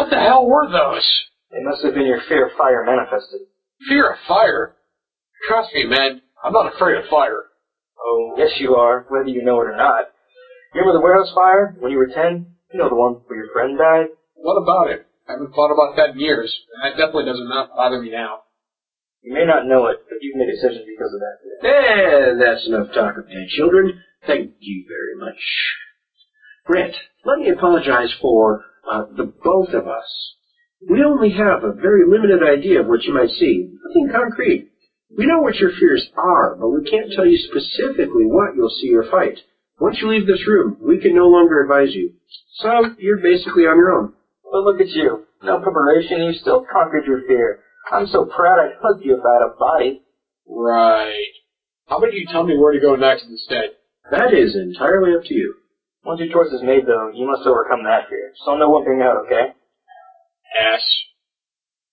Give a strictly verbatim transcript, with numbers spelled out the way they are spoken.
What the hell were those? They must have been your fear of fire manifested. Fear of fire? Trust me, man, I'm not afraid of fire. Oh, yes you are, whether you know it or not. You remember the warehouse fire when you were ten? You know the one where your friend died? What about it? I haven't thought about that in years, and that definitely does not bother me now. You may not know it, but you've made a decision because of that. And that's enough talk of dead children. Thank you very much. Grant, let me apologize for uh, the both of us. We only have a very limited idea of what you might see. Nothing concrete. We know what your fears are, but we can't tell you specifically what you'll see or fight. Once you leave this room, we can no longer advise you. So, you're basically on your own. But look at you. No preparation, you still conquered your fear. I'm so proud I hugged you about a body. Right. How about you tell me where to go next instead? That is entirely up to you. Once your choice is made, though, you must overcome that fear. So no whimpering out, okay? Yes.